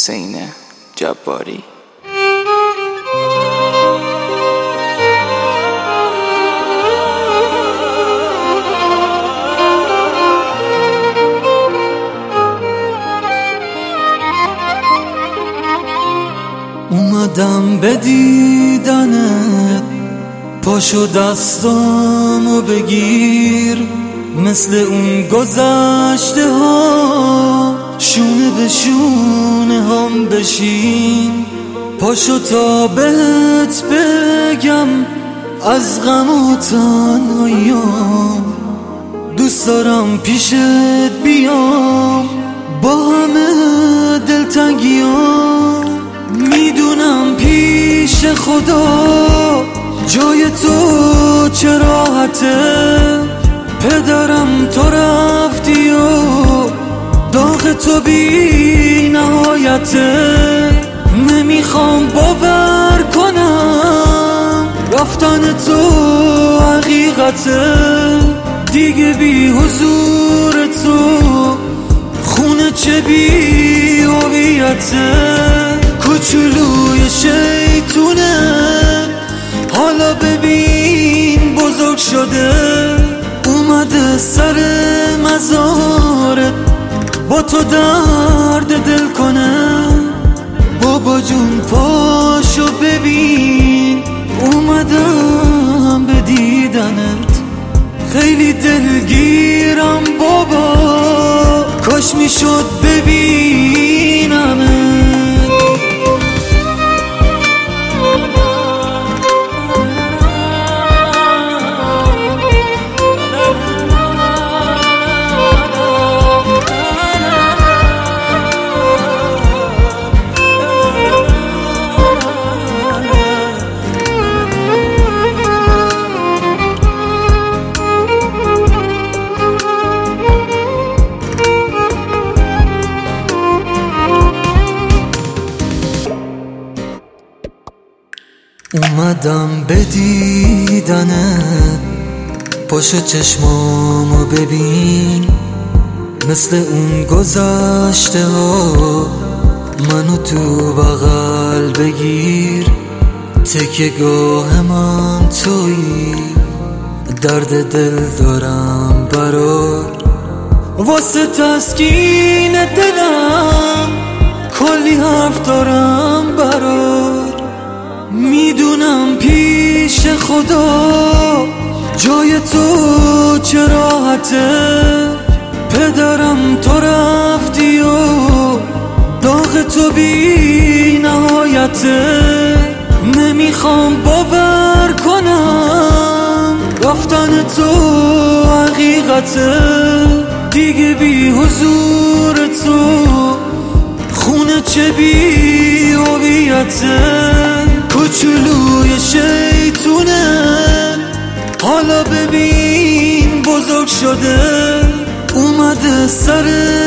حسین جباری. اومدم به دیدنت، پاشو دستامو بگیر، مثل اون گذشته ها شونه به شونه هم بشین. پاشو تا بهت بگم از غم و تنهاییام، دوست دارم پیشت بیام با همه دلتنگیام. میدونم پیش خدا جای تو چه راحته، پدرم تو رفتی و داغ تو بی نهایته. نمیخوام باور کنم رفتن تو حقیقته، دیگه بی حضور تو خونه چه بی هویته. کوچولوی شیطونه حالا ببین بزرگ شده، اومده سر مزارت با تو درد دل کنه. بابا جون پاشو ببین اومدم به دیدنت، خیلی دلگیرم بابا، کاش میشد ببینمت. اومدم به دیدنت، پاشو چشمامو ببین، مثل اون گذشته ها منو تو بغل بگیر. تکیه گاه من تویی، درد دل دارم برات، واسه تسکین دلم کلی حرف دارم برات. میدونم پیش خدا جای تو چه راحته، پدرم تو رفتی و داغ تو بی نهایته. نمیخوام باور کنم رفتن تو حقیقته، دیگه بی حضور تو خونه چه بی هویته. کوچولوی شیطونه حالا ببین بزرگ شده، اومده سر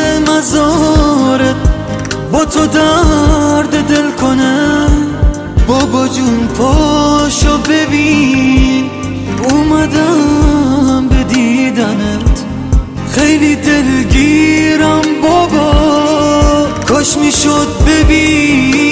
مزارت با تو درد دل کنه. بابا جون پاشو ببین اومدم به دیدنت، خیلی دلگیرم بابا، کاش میشد ببین